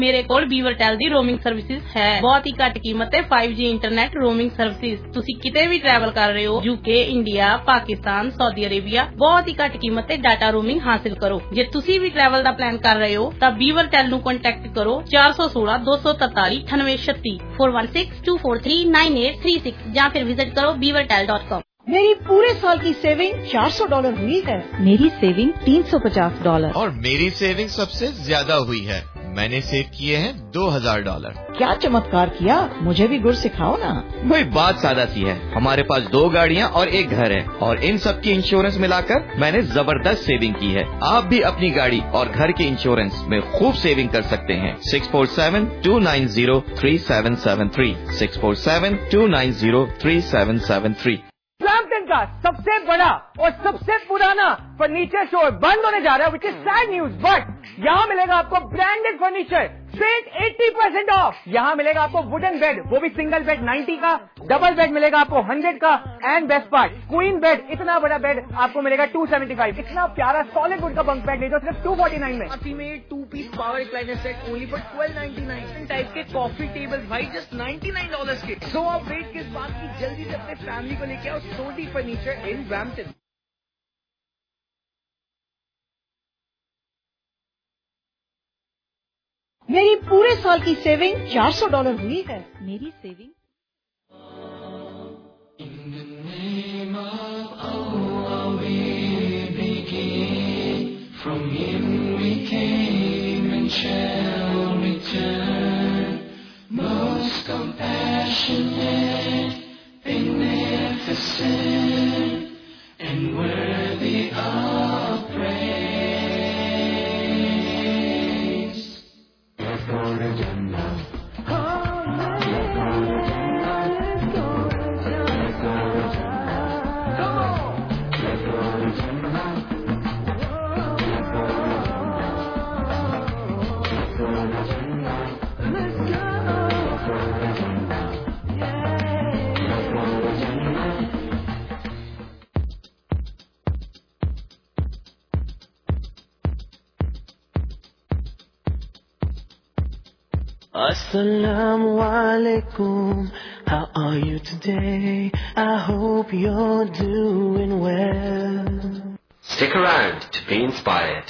ਮੇਰੇ ਕੋਲ ਵੀਵਰਟੈਲ ਦੀ roaming services ਹੈ। ਬਹੁਤ ਹੀ ਘੱਟ ਕੀਮਤ ਤੇ 5G ਇੰਟਰਨੈਟ ਰੋਮਿੰਗ ਸਰਵਿਸਿਜ਼। ਤੁਸੀਂ ਕਿਤੇ ਵੀ ਟਰੈਵਲ ਕਰ ਰਹੇ ਹੋ, UK, India, Pakistan, Saudi Arabia, ਬਹੁਤ ਹੀ ਘੱਟ ਕੀਮਤ ਤੇ ਡਾਟਾ ਰੋਮਿੰਗ ਹਾਸਿਲ ਕਰੋ। ਜੇ ਤੁਸੀਂ ਵੀ ਟਰੈਵਲ ਦਾ ਪਲਾਨ ਕਰ ਰਹੇ ਹੋ ਤਾਂ ਵੀਵਰਟੈਲ ਨੂੰ ਕੰਟੈਕਟ ਕਰੋ 416 243 9836 4162439836 ਜਾਂ ਫਿਰ ਵਿਜ਼ਿਟ ਕਰੋ beavertel.com। मेरी पूरे साल की सेविंग $400 हुई है। मेरी सेविंग $350 और मेरी सेविंग सबसे ज्यादा हुई है। मैंने सेव किए हैं $2000। क्या चमत्कार किया, मुझे भी गुर सिखाओ ना। वही बात सादा सी है। हमारे पास 2 गाड़ियाँ और 1 घर है और इन सब की इंश्योरेंस मिलाकर मैंने जबरदस्त सेविंग की है। आप भी अपनी गाड़ी और घर के इंश्योरेंस में खूब सेविंग कर सकते हैं। 647-290-3773 647-290-3773। ब्रैम्पटन का सबसे बड़ा और सबसे पुराना फर्नीचर स्टोर बंद होने जा रहा है, which is sad news, but यहाँ मिलेगा आपको ब्रांडेड फर्नीचर स्ट्रेट 80% ऑफ। यहाँ मिलेगा आपको वुडन बेड, वो भी सिंगल बेड 90 का, डबल बेड मिलेगा आपको 100 का, and best part queen bed, इतना बड़ा बेड आपको मिलेगा 275। इतना प्यारा सॉलिड वुड का बंक बेड ले जाओ सिर्फ 249 में। में 2-piece power recliner set only for 1299। Type के कॉफी टेबल भाई जस्ट $99 के। सो आप वेट किस बात की, जल्दी से अपने फैमिली को लेके आओ सोडी फर्नीचर इन ब्रैम्पटन। मेरी पूरे साल की सेविंग $400 हुई है। मेरी saving From him we came and shall return, most compassionate, beneficent, and worthy of praise. Let's go to Jannah. Let's go to Jannah. Let's go to Jannah. Let's go to Jannah. Come on. Let's go to Jannah. Assalamu alaikum, how are you today? I hope you're doing well. Stick around to be inspired.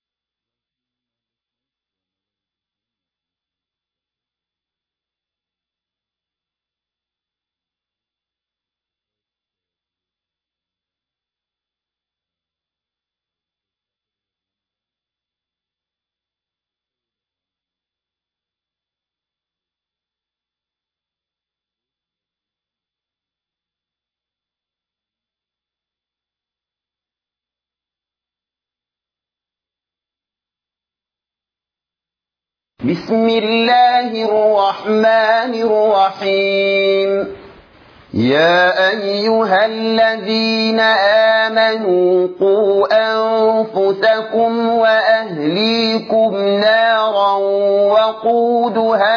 بسم الله الرحمن الرحيم. يا أيها الذين آمنوا قوا أنفسكم وأهليكم نارا وقودها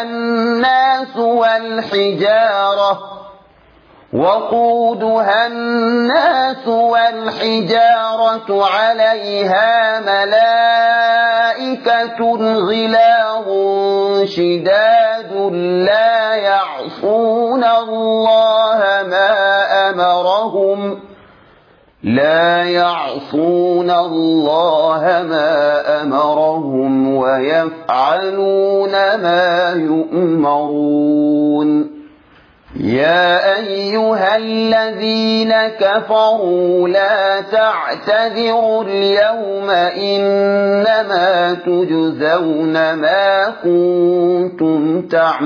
الناس والحجارة عليها ملائكة غلاظ شداد لا يعصون الله ما أمرهم ويفعلون ما يؤمرون. يا أيها الذين كفروا لا تعتذروا اليوم إنما تجزون ما كنتم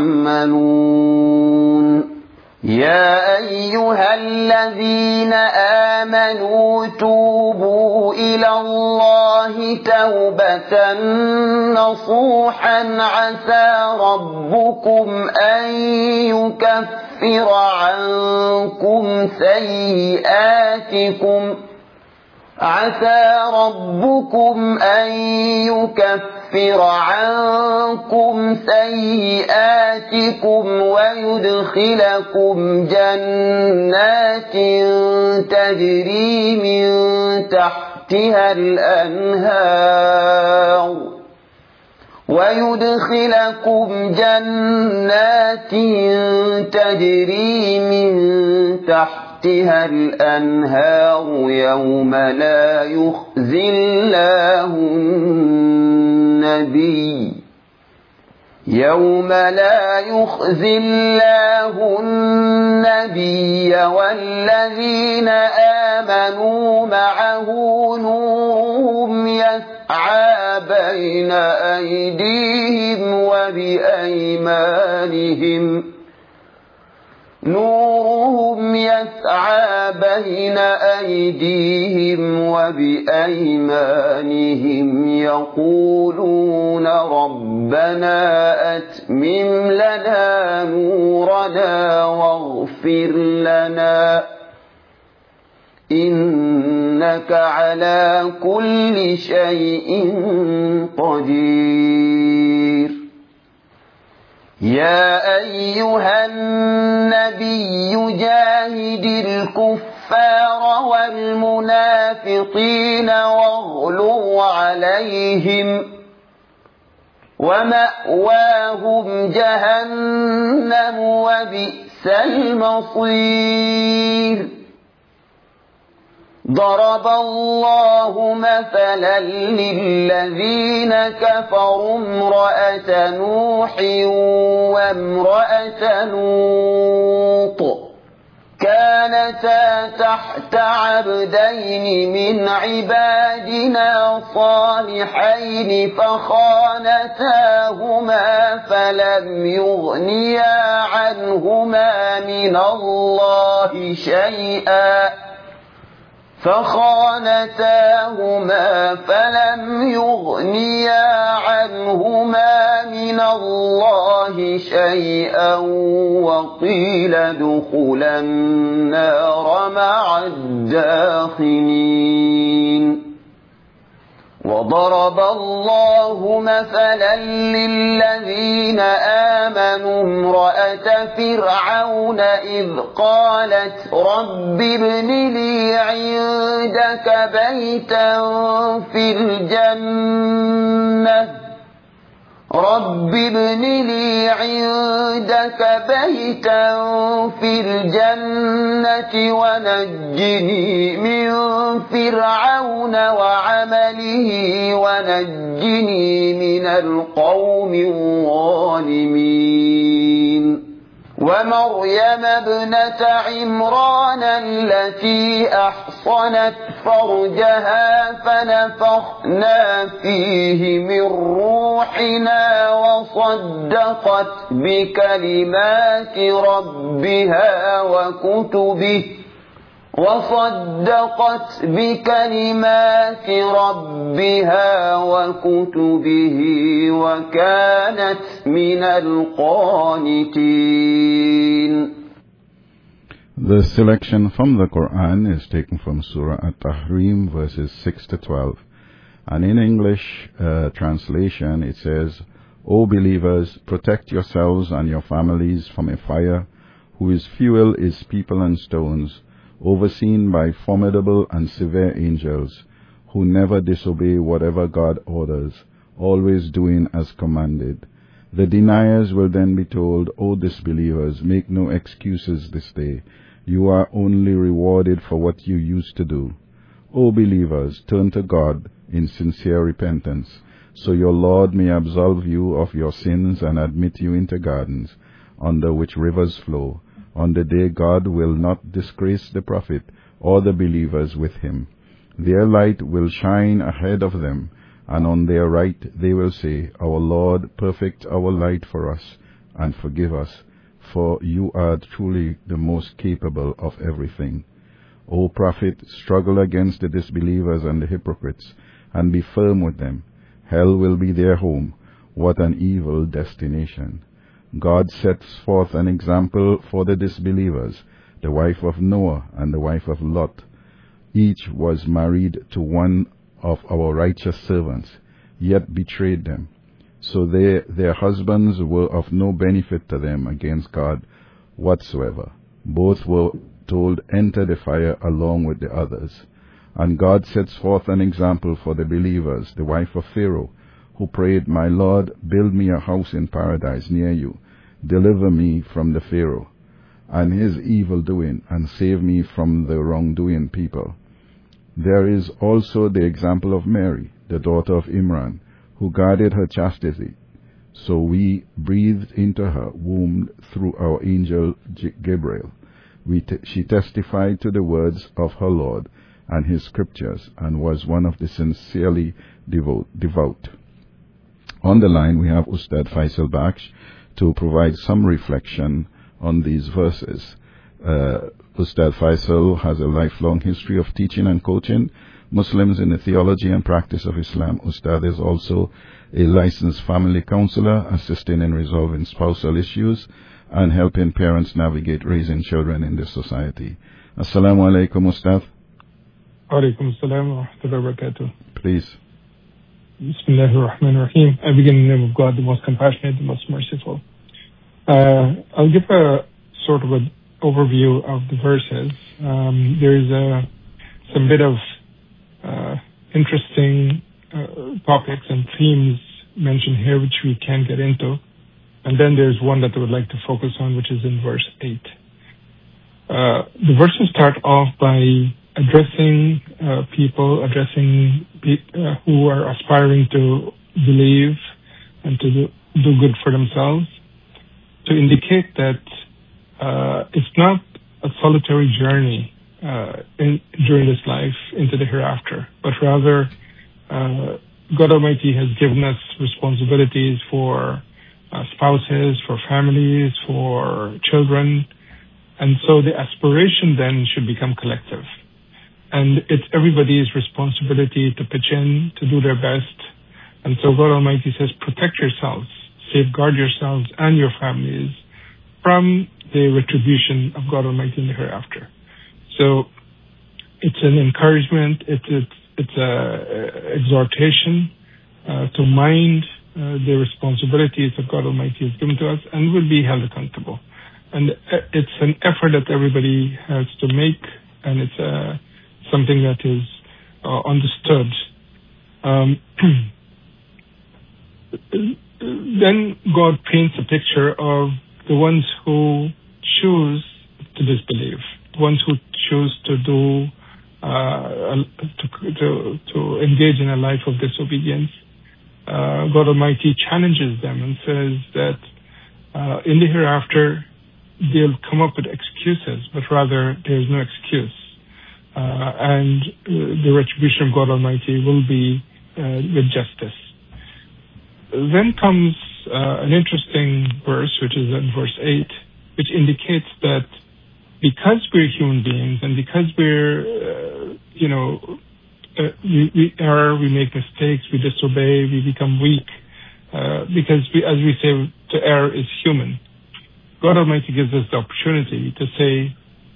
تعملون. يا أيها الذين آمنوا توبوا إلى الله توبة نصوحا عسى ربكم أن يكفر عنكم سيئاتكم ويدخلكم جنات تجري من تحتها الأنهار ويدخلكم جنات تجري من تحتها الأنهار يوم لا يخزي الله النبي والذين آمنوا معه نورهم يسعى بين أيديهم وبأيمانهم يقولون ربنا أتمم لنا نورنا واغفر لنا إنك على كل شيء قدير. يا أيها النبي جاهد الكفار والمنافقين واغلظ عليهم ومأواهم جهنم وبئس المصير. ضرب الله مثلا للذين كفروا امرأة نوح وامرأة لوط كانتا تحت عبدين من عبادنا صالحين فخانتاهما فلم يغنيا عنهما من الله شيئا وقيل ادخلا النار مع الداخلين. وضرب الله مثلا للذين آمنوا امرأة فرعون إذ قالت رب ابن لي عندك بيتا في الجنة ونجني من فرعون وعمله ونجني من القوم الظالمين. ومريم ابنة عمران التي أحصنت فرجها فنفخنا فيه من روحنا وصدقت بكلمات ربها وكتبه وكانت من القانتين. The selection from the Quran is taken from Surah At-Tahrim, verses 6 to 12. And in English translation, it says, O believers, protect yourselves and your families from a fire whose fuel is people and stones, overseen by formidable and severe angels, who never disobey whatever God orders, always doing as commanded. The deniers will then be told, O disbelievers, make no excuses this day. You are only rewarded for what you used to do. O believers, turn to God in sincere repentance, so your Lord may absolve you of your sins and admit you into gardens, under which rivers flow. On the day God will not disgrace the prophet or the believers with him. Their light will shine ahead of them, and on their right they will say, Our Lord, perfect our light for us, and forgive us, for you are truly the most capable of everything. O Prophet, struggle against the disbelievers and the hypocrites, and be firm with them. Hell will be their home. What an evil destination. God sets forth an example for the disbelievers, the wife of Noah and the wife of Lot. Each was married to one of our righteous servants, yet betrayed them. So their husbands were of no benefit to them against God whatsoever. Both were told, enter the fire along with the others. And God sets forth an example for the believers, the wife of Pharaoh, who prayed, "My Lord, build me a house in paradise near you. Deliver me from the Pharaoh and his evil doing, and save me from the wrongdoing people." There is also the example of Mary, the daughter of Imran, who guarded her chastity. So we breathed into her womb through our angel Gabriel. She testified to the words of her Lord and his scriptures, and was one of the sincerely devout. On the line we have Ustad Faisal Baksh to provide some reflection on these verses. Ustad Faisal has a lifelong history of teaching and coaching Muslims in the theology and practice of Islam. Ustad is also a licensed family counselor, assisting in resolving spousal issues and helping parents navigate raising children in this society. Assalamu alaikum, Ustad. Alaikum assalam wa rahmatullahi wa barakatuh. Please. Bismillahir Rahmanir Rahim. I begin in the name of God, the most compassionate, the most merciful. I'll give a sort of an overview of the verses. There's some bit of interesting topics and themes mentioned here which we can get into. And then there's one that I would like to focus on, which is in verse 8. The verses start off by addressing people, who are aspiring to believe and to do good for themselves, to indicate that it's not a solitary journey during this life into the hereafter, but rather God Almighty has given us responsibilities for spouses, for families, for children, and so the aspiration then should become collective. And it's everybody's responsibility to pitch in, to do their best. And so God Almighty says, protect yourselves, safeguard yourselves and your families from the retribution of God Almighty in the hereafter. So it's an encouragement, it's a exhortation to mind the responsibilities that God Almighty has given to us, and will be held accountable. And it's an effort that everybody has to make, and it's something that is understood. Then God paints a picture of the ones who choose to disbelieve, the ones who choose to do to engage in a life of disobedience. God Almighty challenges them and says that in the hereafter they'll come up with excuses, but rather there is no excuse. And the retribution of God Almighty will be with justice. Then comes an interesting verse, which is in verse 8, which indicates that because we're human beings and because we're, we make mistakes, we disobey, we become weak, because as we say, to err is human. God Almighty gives us the opportunity to say,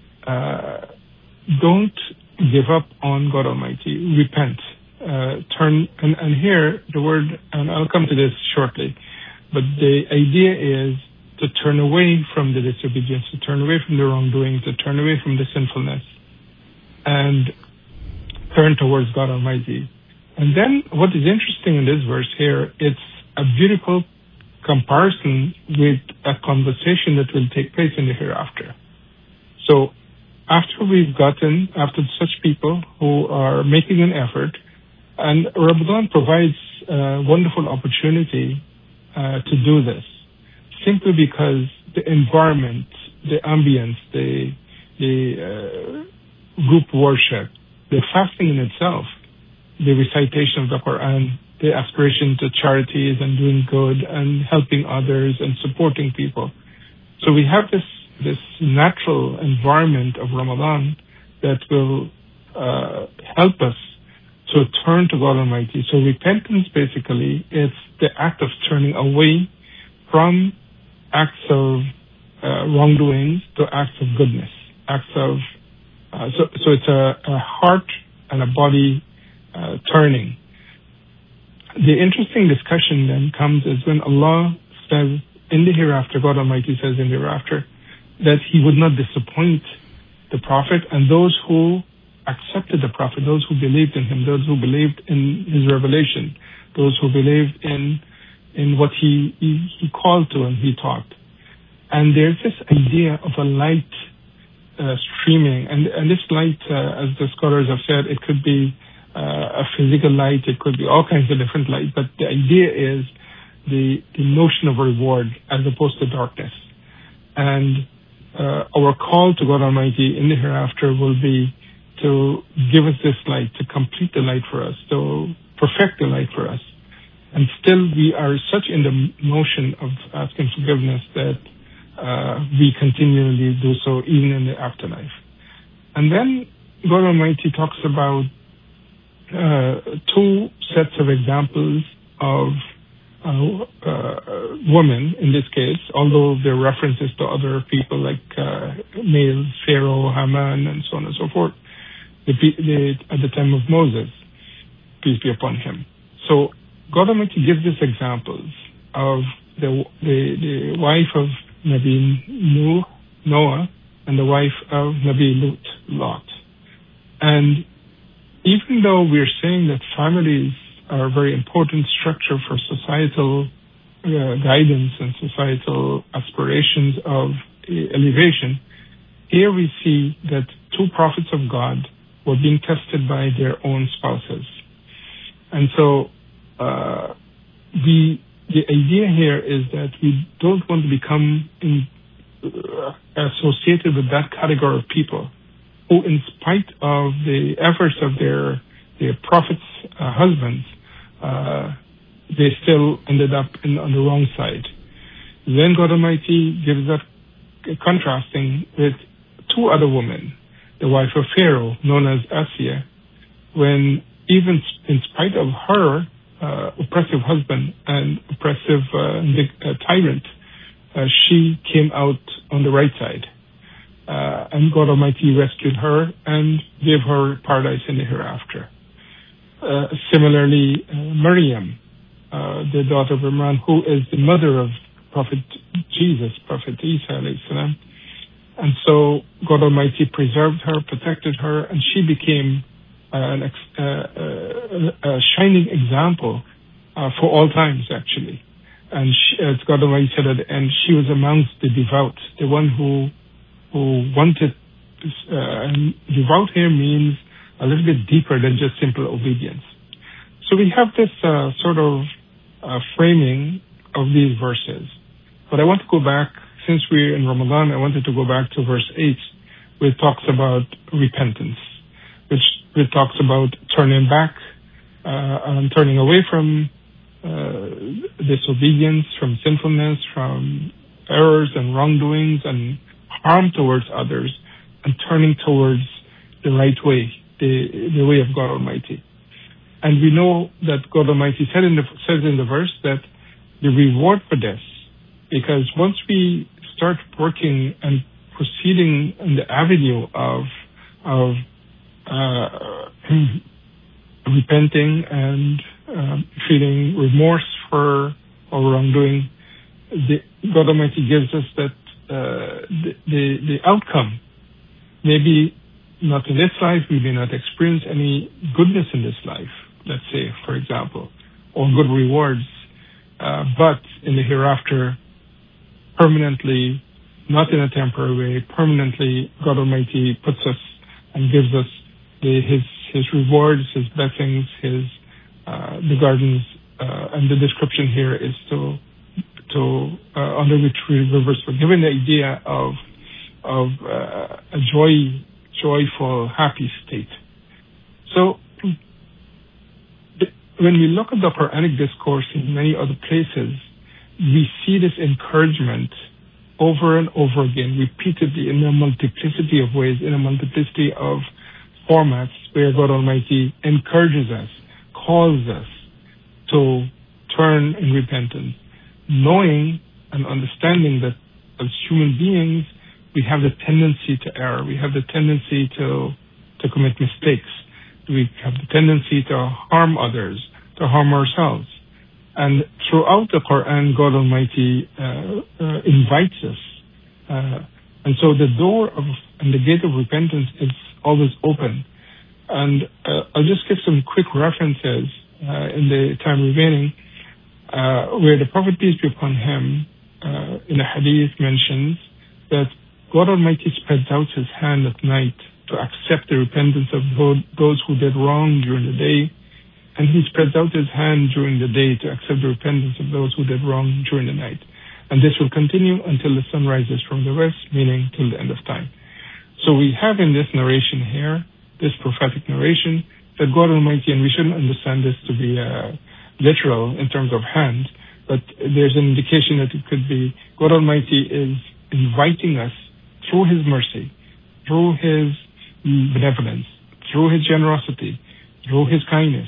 don't give up on God Almighty, repent, turn, and here the word, and I'll come to this shortly, but the idea is to turn away from the disobedience, to turn away from the wrongdoing, to turn away from the sinfulness, and turn towards God Almighty. And then what is interesting in this verse here, it's a beautiful comparison with a conversation that will take place in the hereafter. So after such people who are making an effort, and Ramadan provides a wonderful opportunity to do this, simply because the environment, the ambience, the group worship, the fasting in itself, the recitation of the Quran, the aspiration to charities and doing good and helping others and supporting people. So we have this natural environment of Ramadan that will help us to turn to God Almighty. So repentance, basically, it's the act of turning away from acts of wrongdoings to acts of goodness, acts of so it's a heart and a body turning. The interesting discussion then comes is when Allah says in the hereafter, God Almighty says in the hereafter, that He would not disappoint the Prophet and those who accepted the Prophet, those who believed in him, those who believed in his revelation, those who believed in what he called to and he taught. And there's this idea of a light streaming, and this light, as the scholars have said, it could be a physical light, it could be all kinds of different light, but the idea is the notion of reward as opposed to darkness. And our call to God Almighty in the hereafter will be to give us this light, to complete the light for us, to perfect the light for us. And still we are such in the motion of asking forgiveness that we continually do so even in the afterlife. And then God Almighty talks about two sets of examples of women in this case, although there are references to other people like males, Pharaoh, Haman, and so on and so forth, at the time of Moses, peace be upon him. So God Almighty gives us examples of the wife of Nabi Noah and the wife of Nabi Lot. And even though we're saying that families are a very important structure for societal guidance and societal aspirations of elevation, here we see that two prophets of God were being tested by their own spouses. And so the idea here is that we don't want to become associated with that category of people who, in spite of the efforts of their prophets' husbands, they still ended up on the wrong side. Then God Almighty gives that contrasting with two other women, the wife of Pharaoh, known as Asiya, when even in spite of her oppressive husband and oppressive tyrant, she came out on the right side. And God Almighty rescued her and gave her paradise in the hereafter. Similarly, Maryam, the daughter of Imran, who is the mother of Prophet Jesus, Prophet Isa alayhi salam. And so God Almighty preserved her, protected her, and she became a shining example for all times, actually. And as God Almighty said at the end, she was amongst the devout, the one who wanted. And devout here means a little bit deeper than just simple obedience. So we have this sort of framing of these verses. But I want to go back, since we're in Ramadan, I wanted to go back to verse 8, where it talks about repentance, which it talks about turning back and turning away from disobedience, from sinfulness, from errors and wrongdoings and harm towards others, and turning towards the right way, the way of God Almighty. And we know that God Almighty says in the verse that the reward for this, because once we start working and proceeding in the avenue of repenting and feeling remorse for our wrongdoing, God Almighty gives us that the outcome. Maybe not in this life, we may not experience any goodness in this life, let's say, for example, or good rewards, but in the hereafter, permanently, not in a temporary way, permanently, God Almighty puts us and gives us His rewards, His blessings, the gardens, and the description here is under which we're given the idea of a joyful, happy state. So when we look at the Quranic discourse in many other places, we see this encouragement over and over again, repeatedly in a multiplicity of ways, in a multiplicity of formats, where God Almighty encourages us, calls us to turn in repentance, knowing and understanding that as human beings, we have the tendency to err. We have the tendency to commit mistakes. We have the tendency to harm others, to harm ourselves. And throughout the Quran, God Almighty invites us. And so the door and the gate of repentance is always open. And I'll just give some quick references in the time remaining, where the Prophet, peace be upon him, in a hadith mentions that God Almighty spreads out his hand at night to accept the repentance of those who did wrong during the day, and he spreads out his hand during the day to accept the repentance of those who did wrong during the night. And this will continue until the sun rises from the west, meaning till the end of time. So we have in this narration here, this prophetic narration, that God Almighty, and we shouldn't understand this to be literal in terms of hand, but there's an indication that it could be God Almighty is inviting us through his mercy, through his benevolence, through his generosity, through his kindness,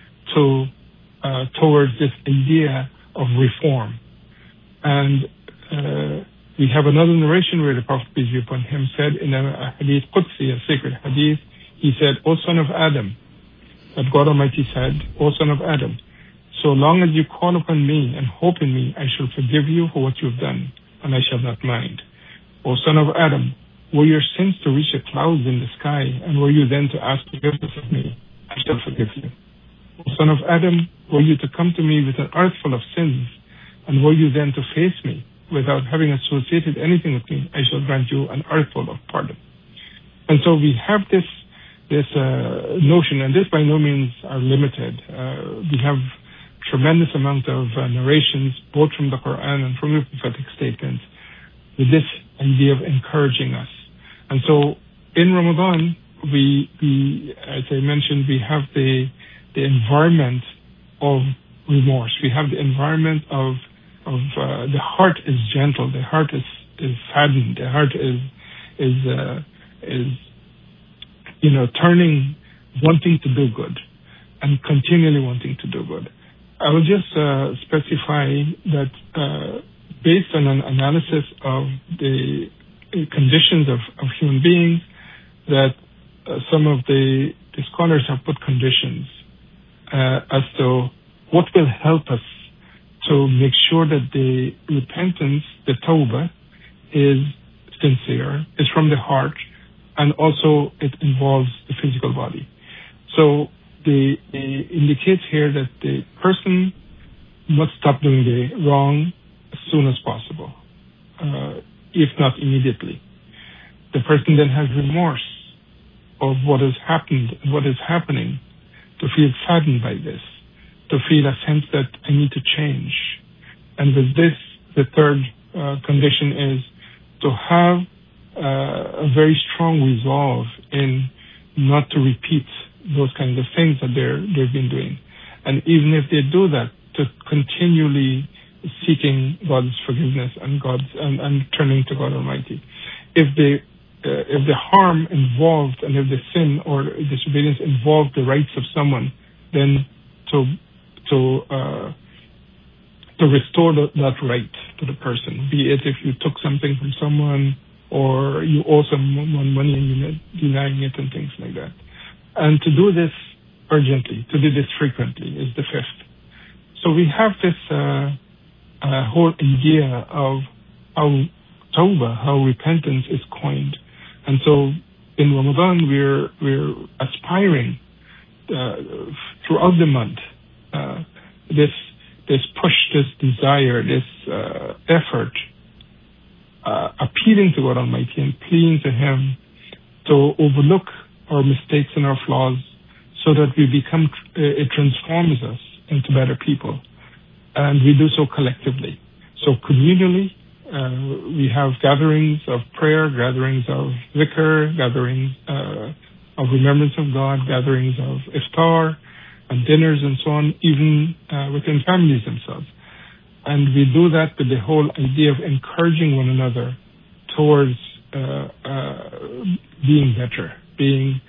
towards this idea of reform. And we have another narration where the Prophet, peace be upon him, said in a hadith Qudsi, a sacred hadith, he said, O son of Adam, that God Almighty said, O son of Adam, so long as you call upon me and hope in me, I shall forgive you for what you've done, and I shall not mind. O son of Adam, were your sins to reach the clouds in the sky, and were you then to ask forgiveness of me, I shall forgive you. O son of Adam, were you to come to me with an earth full of sins, and were you then to face me without having associated anything with me, I shall grant you an earth full of pardon. And so we have this notion, and this by no means are limited. We have tremendous amount of narrations, both from the Quran and from the prophetic statements, with this idea of encouraging us. And so in Ramadan, we as I mentioned, we have the environment of remorse. We have the environment of the heart is gentle, the heart is saddened, the heart is turning, wanting to do good, and continually wanting to do good. I will just specify that based on an analysis of the conditions of human beings, that some of the scholars have put conditions as to what will help us to make sure that the repentance, the tawbah, is sincere, is from the heart, and also it involves the physical body. So it indicates here that the person must stop doing the wrong as soon as possible, if not immediately. The person then has remorse of what has happened and what is happening, to feel saddened by this, to feel a sense that I need to change. And with this, the third condition is to have a very strong resolve in not to repeat those kinds of things that they've been doing. And even if they do that, to continually seeking God's forgiveness and and turning to God Almighty. If the harm involved and if the sin or disobedience involved the rights of someone, then to restore that right to the person, be it if you took something from someone or you owe someone money and you're denying it and things like that. And to do this urgently, to do this frequently is the fifth. So we have this whole idea of how tawbah, how repentance is coined. And so in Ramadan, we're aspiring throughout the month, this push, this desire, this effort, appealing to God Almighty and pleading to Him to overlook our mistakes and our flaws so that we become, it transforms us into better people. And we do so collectively. So communally, we have gatherings of prayer, gatherings of zikr, gatherings of remembrance of God, gatherings of iftar and dinners and so on, even within families themselves. And we do that with the whole idea of encouraging one another towards being better, being,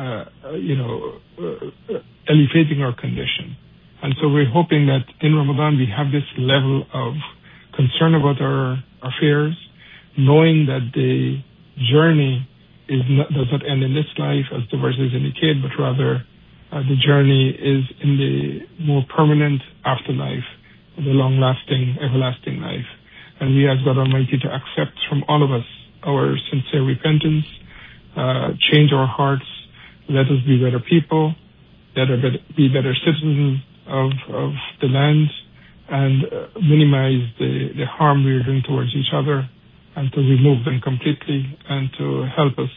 elevating our condition. And so we're hoping that in Ramadan we have this level of concern about our affairs, knowing that the journey does not end in this life, as the verses indicate, but rather the journey is in the more permanent afterlife, the long-lasting, everlasting life. And we ask God Almighty to accept from all of us our sincere repentance, change our hearts, let us be better people, be better citizens of the land, and minimize the harm we are doing towards each other, and to remove them completely, and to help us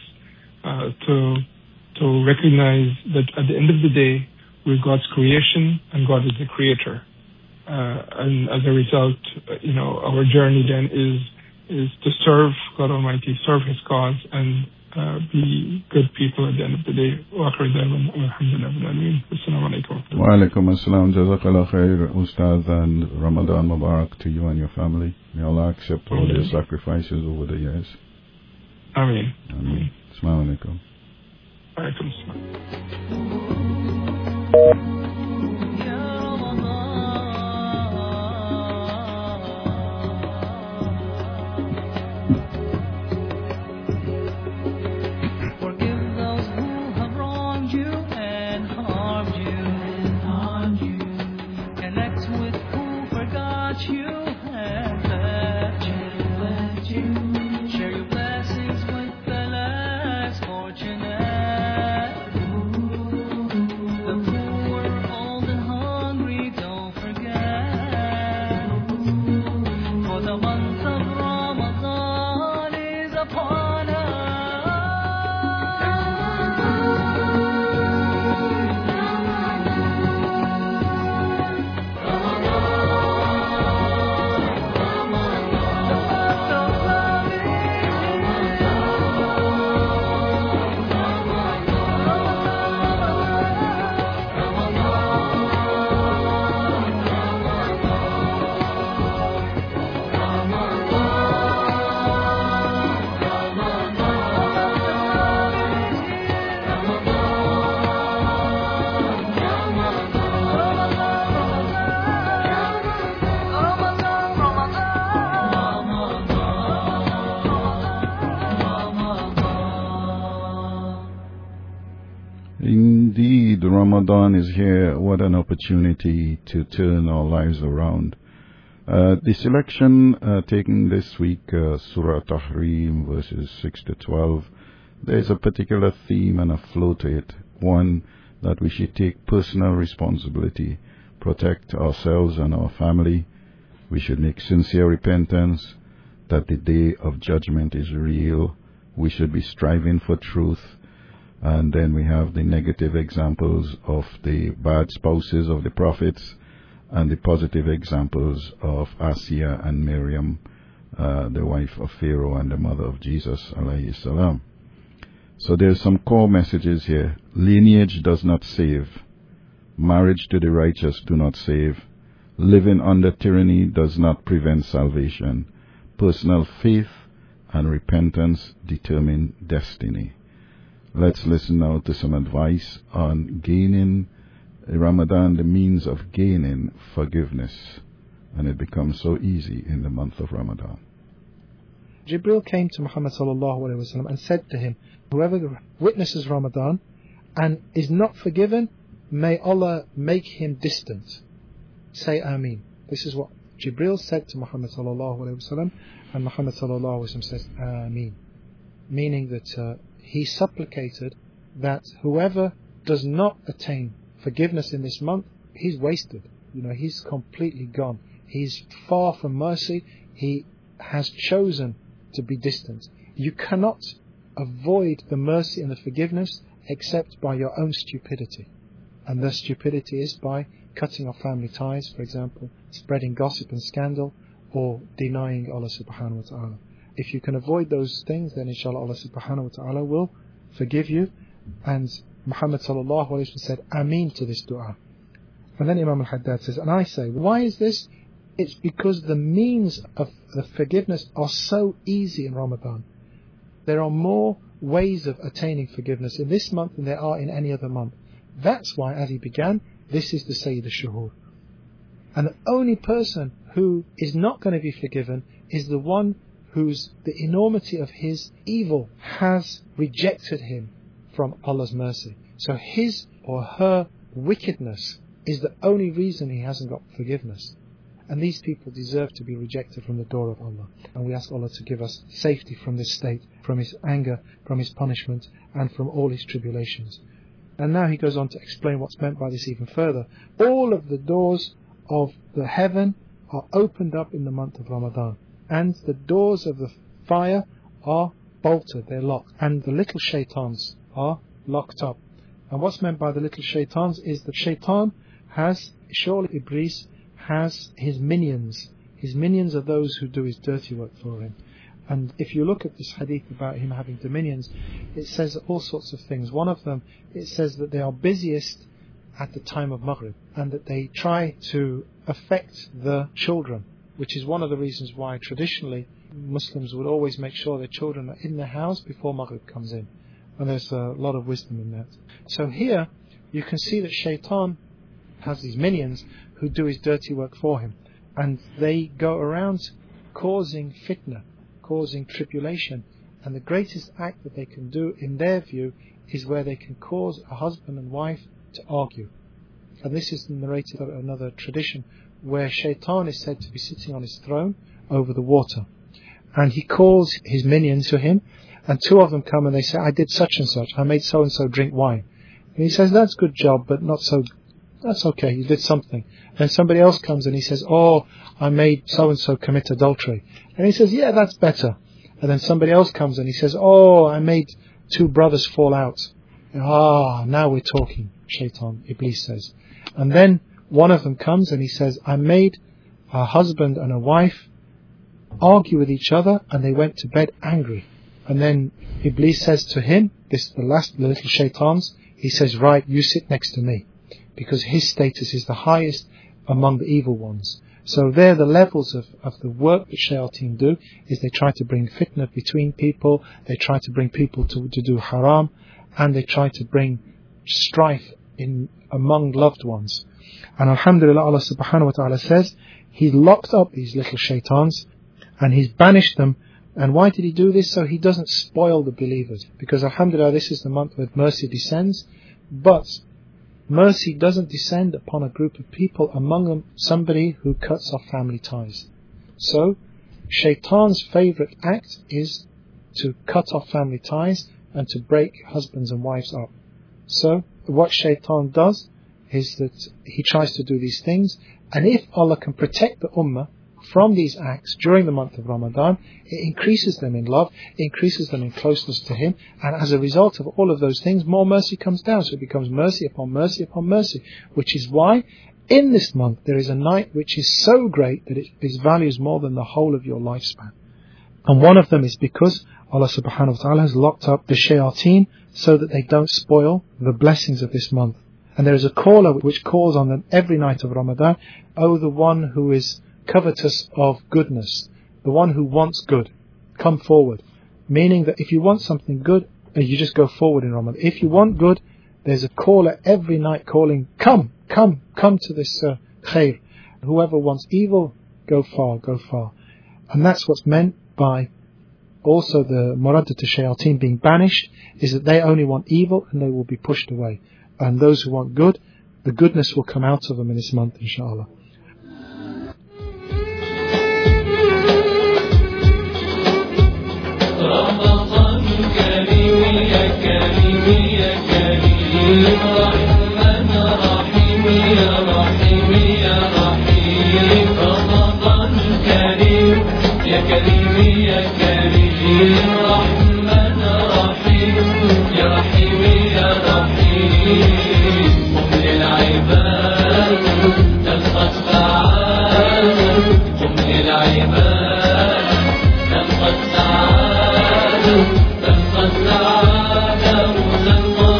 to recognize that at the end of the day, we're God's creation, and God is the creator. And as a result, our journey then is to serve God Almighty, serve His cause, and be good people at the end of the day. Wa alaikum assalam. Jazakallah khair, Ustaz, and Ramadan Mubarak to you and your family. May Allah accept all your sacrifices over the years. Ameen. Ameen. Assalamu alaikum. Alaikum assalam. Indeed, Ramadan is here. What an opportunity to turn our lives around. The selection taken this week, Surah Tahrim, verses 6 to 12, there's a particular theme and a flow to it. One, that we should take personal responsibility, protect ourselves and our family. We should make sincere repentance, that the day of judgment is real. We should be striving for truth. And then we have the negative examples of the bad spouses of the prophets and the positive examples of Asiya and Miriam, the wife of Pharaoh and the mother of Jesus, alayhi salam. So there's some core messages here. Lineage does not save. Marriage to the righteous do not save. Living under tyranny does not prevent salvation. Personal faith and repentance determine destiny. Let's listen now to some advice on gaining Ramadan, the means of gaining forgiveness. And it becomes so easy in the month of Ramadan. Jibril came to Muhammad sallallahu alaihi wasallam and said to him, whoever witnesses Ramadan and is not forgiven, may Allah make him distant. Say Ameen. This is what Jibril said to Muhammad sallallahu alaihi wasallam, and Muhammad sallallahu alaihi wasallam says Ameen, meaning that he supplicated that whoever does not attain forgiveness in this month, he's wasted. He's completely gone. He's far from mercy. He has chosen to be distant. You cannot avoid the mercy and the forgiveness except by your own stupidity. And the stupidity is by cutting off family ties, for example, spreading gossip and scandal, or denying Allah subhanahu wa ta'ala. If you can avoid those things, then inshallah Allah subhanahu wa ta'ala will forgive you. And Muhammad sallallahu alayhi wa sallam said Ameen to this dua. And then Imam al-Haddad says, and I say, why is this? It's because the means of the forgiveness are so easy in Ramadan. There are more ways of attaining forgiveness in this month than there are in any other month. That's why, as he began, this is the Sayyid al-Shuhur. And the only person who is not going to be forgiven is the one the enormity of his evil has rejected him from Allah's mercy. So his or her wickedness is the only reason he hasn't got forgiveness. And these people deserve to be rejected from the door of Allah. And we ask Allah to give us safety from this state, from His anger, from His punishment, and from all His tribulations. And now he goes on to explain what's meant by this even further. All of the doors of the heaven are opened up in the month of Ramadan, and the doors of the fire are bolted, they're locked, and the little shaitans are locked up. And what's meant by the little shaitans is that shaitan has, surely Iblis has his minions. His minions are those who do his dirty work for him. And if you look at this hadith about him having dominions, it says all sorts of things. One of them, it says that they are busiest at the time of Maghrib, and that they try to affect the children, which is one of the reasons why traditionally Muslims would always make sure their children are in the house before Maghrib comes in. And there's a lot of wisdom in that. So here, you can see that shaitan has these minions who do his dirty work for him. And they go around causing fitna, causing tribulation. And the greatest act that they can do, in their view, is where they can cause a husband and wife to argue. And this is narrated in another tradition, where shaitan is said to be sitting on his throne over the water. And he calls his minions to him, and two of them come and they say, I did such and such, I made so and so drink wine. And he says, that's a good job, but not so, that's okay, you did something. And somebody else comes and he says, oh, I made so and so commit adultery. And he says, yeah, that's better. And then somebody else comes and he says, oh, I made two brothers fall out. Now we're talking, shaitan, Iblis says. And then one of them comes and he says, I made a husband and a wife argue with each other, and they went to bed angry. And then Iblis says to him, the little shaitans, he says, right, you sit next to me, because his status is the highest among the evil ones. So there, the levels of the work that shayateen do is they try to bring fitna between people, they try to bring people to do haram, and they try to bring strife among loved ones. And alhamdulillah, Allah subhanahu wa ta'ala says He's locked up these little shaitans and He's banished them. And why did He do this? So He doesn't spoil the believers, because alhamdulillah, this is the month where mercy descends, but mercy doesn't descend upon a group of people, among them somebody who cuts off family ties. So shaitan's favourite act is to cut off family ties and to break husbands and wives up. So what shaitan does is that he tries to do these things, and if Allah can protect the ummah from these acts during the month of Ramadan, it increases them in love, it increases them in closeness to Him, and as a result of all of those things, more mercy comes down. So it becomes mercy upon mercy upon mercy, which is why in this month there is a night which is so great that its value is more than the whole of your lifespan. And one of them is because Allah subhanahu wa ta'ala has locked up the shayateen so that they don't spoil the blessings of this month. And there is a caller which calls on them every night of Ramadan, "O the one who is covetous of goodness, the one who wants good, come forward." Meaning that if you want something good, you just go forward in Ramadan. If you want good, there's a caller every night calling, come to this khair. Whoever wants evil, go far. And that's what's meant by also the Muradat al-Shayateen being banished, is that they only want evil and they will be pushed away. And those who want good, the goodness will come out of them in this month, inshallah. رمضان كريم يا كريم يا كريم رحمن رحيم يا رحيم يا رحيم رمضان كريم يا كريم يا كريم رحمن رحيم يا رحيم يا رحيم قم للعباد تلقى السعادة قم للعباد تلقى السعادة تلقى السعادة وتلقى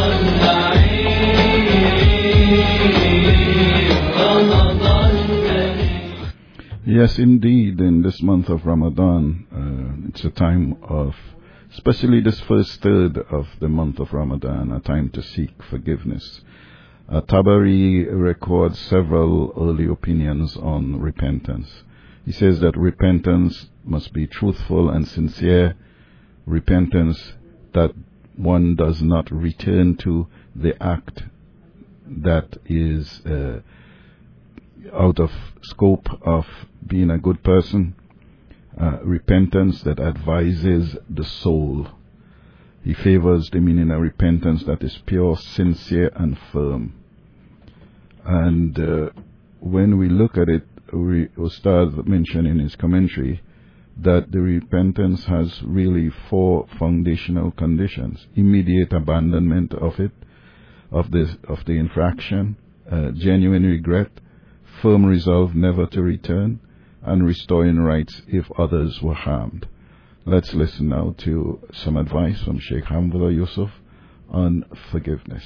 النعيم رمضان كريم. Yes, indeed, in this month of Ramadan, it's a time of, especially this first third of the month of Ramadan, a time to seek forgiveness. Tabari records several early opinions on repentance. He says that repentance must be truthful and sincere, repentance that one does not return to the act that is out of scope of being a good person, repentance that advises the soul. He favors the meaning of repentance that is pure, sincere, and firm. And when we look at it, Ustad mentioned in his commentary that the repentance has really 4 foundational conditions: immediate abandonment of it, of the infraction, genuine regret, firm resolve never to return, and restoring rights if others were harmed. Let's listen now to some advice from Sheikh Hamdullah Yusuf on forgiveness.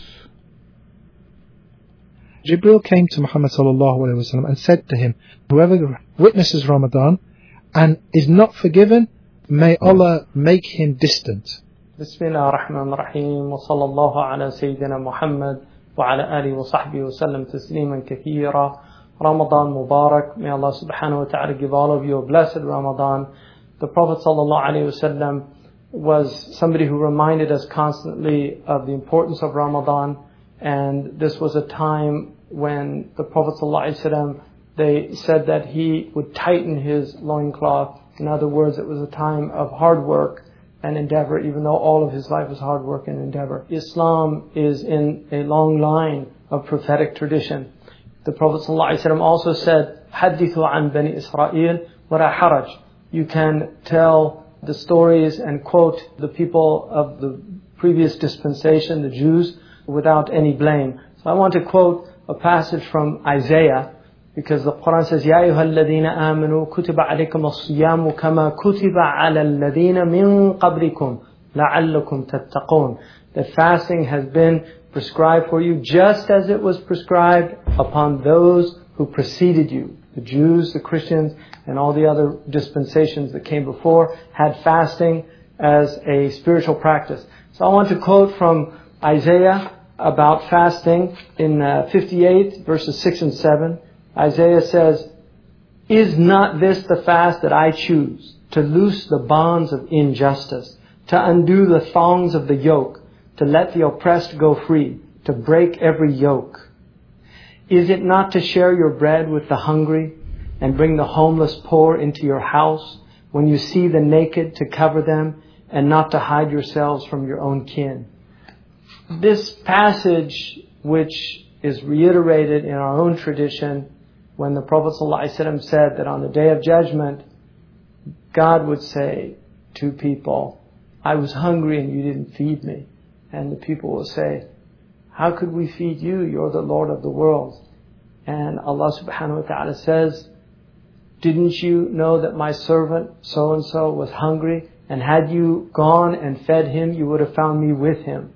Jibril came to Muhammad sallallahu alaihi wasallam and said to him, whoever witnesses Ramadan and is not forgiven, may Allah make him distant. Bismillah ar-Rahman ar-Rahim wa sallallahu ala Sayyidina Muhammad wa ala alihi wa sahbihi wa sallam tasliman kathira. Ramadan Mubarak. May Allah subhanahu wa ta'ala give all of you a blessed Ramadan. The Prophet sallallahu alaihi wasallam was somebody who reminded us constantly of the importance of Ramadan, and this was a time when the Prophet ﷺ, they said that he would tighten his loincloth. In other words, it was a time of hard work and endeavor, even though all of his life was hard work and endeavor. Islam is in a long line of prophetic tradition. The Prophet ﷺ also said, حَدِّثُوا عَنْ بَنِي إِسْرَائِيل وَلَا حَرَجْ. You can tell the stories and quote the people of the previous dispensation, the Jews, without any blame. So I want to quote a passage from Isaiah, because the Quran says, يَا أَيُّهَا الَّذِينَ آمَنُوا كُتِبَ عَلَيْكُمُ الصِّيَامُ كَمَا كُتِبَ عَلَى الَّذِينَ مِنْ قَبْلِكُمْ لَعَلَّكُمْ تَتَّقُونَ. That fasting has been prescribed for you just as it was prescribed upon those who preceded you. The Jews, the Christians, and all the other dispensations that came before had fasting as a spiritual practice. So I want to quote from Isaiah about fasting in 58 verses 6 and 7. Isaiah says, "Is not this the fast that I choose, to loose the bonds of injustice, to undo the thongs of the yoke, to let the oppressed go free, to break every yoke? Is it not to share your bread with the hungry and bring the homeless poor into your house, when you see the naked to cover them and not to hide yourselves from your own kin?" This passage, which is reiterated in our own tradition, when the Prophet ﷺ said that on the Day of Judgment, God would say to people, "I was hungry and you didn't feed me." And the people will say, "How could we feed you? You're the Lord of the world." And Allah subhanahu wa ta'ala says, "Didn't you know that my servant so-and-so was hungry? And had you gone and fed him, you would have found me with him."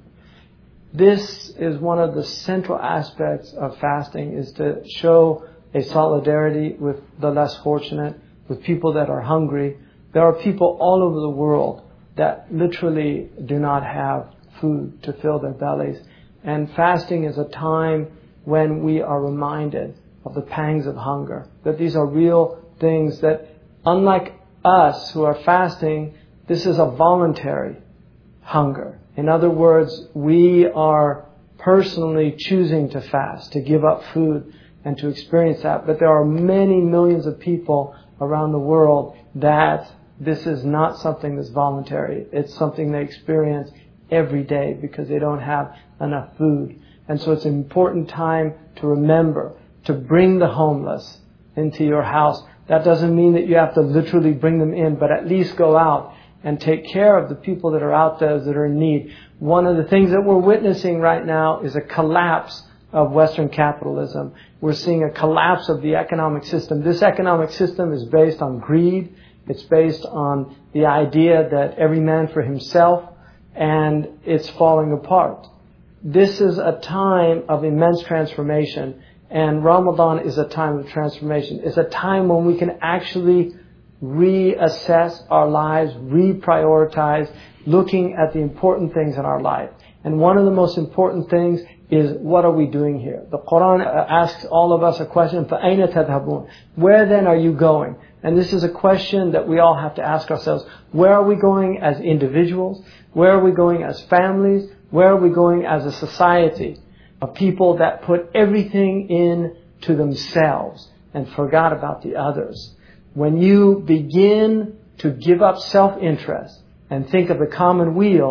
This is one of the central aspects of fasting, is to show a solidarity with the less fortunate, with people that are hungry. There are people all over the world that literally do not have food to fill their bellies. And fasting is a time when we are reminded of the pangs of hunger, that these are real things, that unlike us who are fasting, this is a voluntary hunger. In other words, we are personally choosing to fast, to give up food and to experience that. But there are many millions of people around the world that this is not something that's voluntary. It's something they experience every day because they don't have enough food. And so it's an important time to remember to bring the homeless into your house. That doesn't mean that you have to literally bring them in, but at least go out and take care of the people that are out there that are in need. One of the things that we're witnessing right now is a collapse of Western capitalism. We're seeing a collapse of the economic system. This economic system is based on greed. It's based on the idea that every man for himself, and it's falling apart. This is a time of immense transformation, and Ramadan is a time of transformation. It's a time when we can actually reassess our lives, reprioritize, looking at the important things in our life. And one of the most important things is, what are we doing here? The Quran asks all of us a question, فَأَيْنَ تَذْهَبُونَ? Where then are you going? And this is a question that we all have to ask ourselves. Where are we going as individuals? Where are we going as families? Where are we going as a society of people that put everything into themselves and forgot about the others? When you begin to give up self-interest and think of the common weal,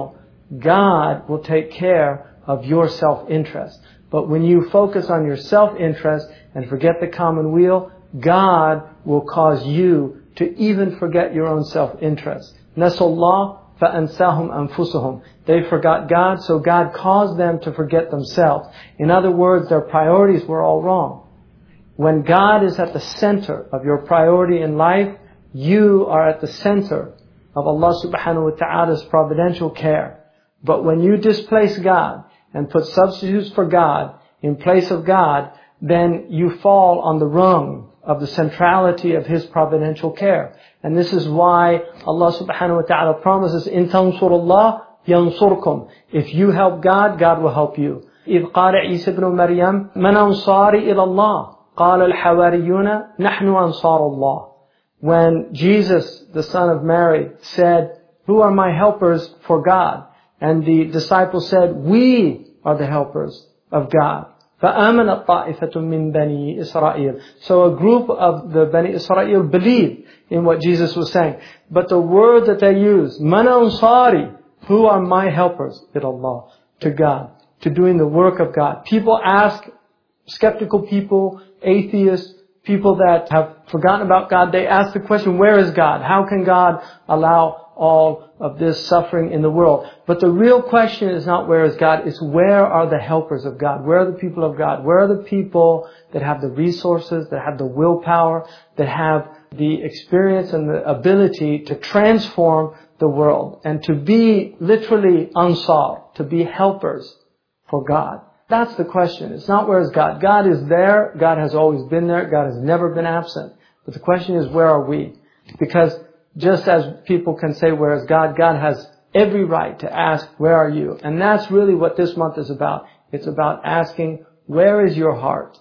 God will take care of your self-interest. But when you focus on your self-interest and forget the common weal, God will cause you to even forget your own self-interest. Nasallah فَأَنْسَاهُمْ أَنفُسُهُمْ. They forgot God, so God caused them to forget themselves. In other words, their priorities were all wrong. When God is at the center of your priority in life, you are at the center of Allah subhanahu wa ta'ala's providential care. But when you displace God and put substitutes for God in place of God, then you fall on the rung of the centrality of His providential care. And this is why Allah subhanahu wa ta'ala promises, إِن تَنْصُرُ اللَّهِ يَنْصُرْكُمْ. If you help God, God will help you. إِذْ قَالَ عِيسَى بْنُ مَرْيَمَ مَنْ أَنصَارِي إِلَى اللَّهِ قَالَ الْحَوَارِيُّونَ نَحْنُ أَنصَارُ اللَّهِ. When Jesus, the son of Mary, said, who are my helpers for God? And the disciples said, we are the helpers of God. فَآمَنَتْ طَائِفَةٌ مِّن بَنِي إِسْرَائِيلَ. So a group of the Bani Israel believed in what Jesus was saying. But the word that they used, مَنْ أَنصَارِي, who are my helpers? Allah, to God, to doing the work of God. People ask, skeptical people, atheists, people that have forgotten about God, they ask the question, where is God? How can God allow all of this suffering in the world? But the real question is not where is God, it's where are the helpers of God? Where are the people of God? Where are the people that have the resources, that have the willpower, that have the experience and the ability to transform the world and to be literally ansar, to be helpers for God? That's the question. It's not where is God. God is there. God has always been there. God has never been absent. But the question is, where are we? Because just as people can say, where is God? God has every right to ask, where are you? And that's really what this month is about. It's about asking, where is your heart?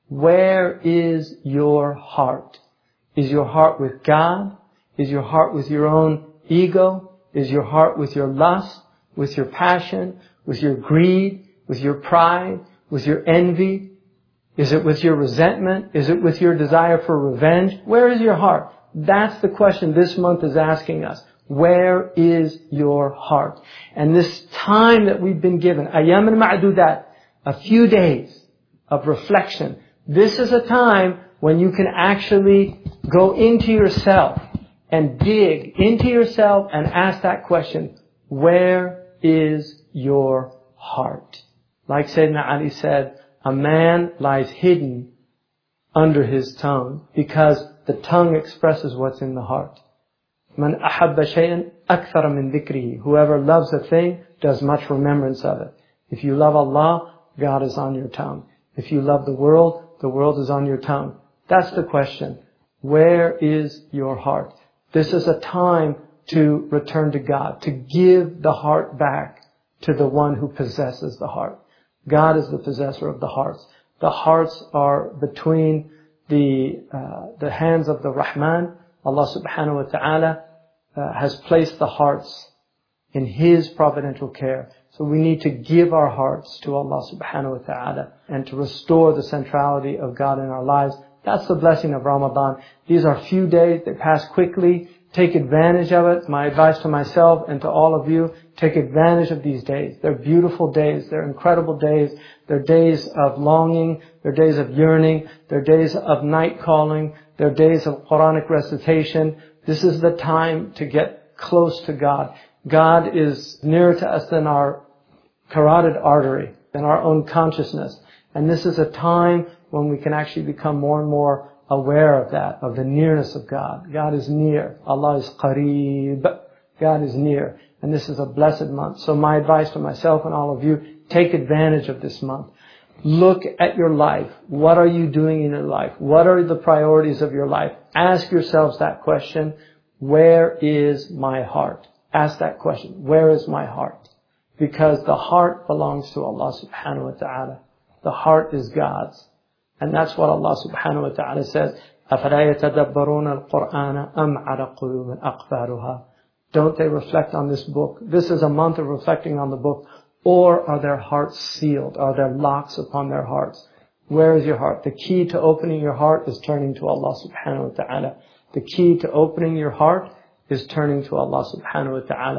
Where is your heart? Is your heart with God? Is your heart with your own ego? Is your heart with your lust, with your passion, with your greed, with your pride, with your envy? Is it with your resentment? Is it with your desire for revenge? Where is your heart? That's the question this month is asking us. Where is your heart? And this time that we've been given, أيام معدودات, a few days of reflection, this is a time when you can actually go into yourself and dig into yourself and ask that question, where is your heart? Like Sayyidina Ali said, a man lies hidden under his tongue because the tongue expresses what's in the heart. Man ahabba shay'an akthara min dhikrihi. Whoever loves a thing does much remembrance of it. If you love Allah, God is on your tongue. If you love the world is on your tongue. That's the question. Where is your heart? This is a time to return to God, to give the heart back to the one who possesses the heart. God is the possessor of the hearts. The hearts are between the hands of the Rahman. Allah subhanahu wa ta'ala has placed the hearts in His providential care. So we need to give our hearts to Allah subhanahu wa ta'ala and to restore the centrality of God in our lives. That's the blessing of Ramadan. These are few days, they pass quickly. Take advantage of it. My advice to myself and to all of you, take advantage of these days. They're beautiful days. They're incredible days. They're days of longing. They're days of yearning. They're days of night calling. They're days of Quranic recitation. This is the time to get close to God. God is nearer to us than our carotid artery, than our own consciousness. And this is a time when we can actually become more and more aware of that, of the nearness of God. God is near. Allah is qareeb. God is near. And this is a blessed month. So my advice to myself and all of you, take advantage of this month. Look at your life. What are you doing in your life? What are the priorities of your life? Ask yourselves that question. Where is my heart? Ask that question. Where is my heart? Because the heart belongs to Allah subhanahu wa ta'ala. The heart is God's. And that's what Allah subhanahu wa ta'ala says, أَفَلَا يَتَدَبَّرُونَ الْقُرْآنَ أَمْ عَلَى قُلُوبٍ أَقْفَالُهَا. Don't they reflect on this book? This is a month of reflecting on the book. Or are their hearts sealed? Are there locks upon their hearts? Where is your heart? The key to opening your heart is turning to Allah subhanahu wa ta'ala. The key to opening your heart is turning to Allah subhanahu wa ta'ala.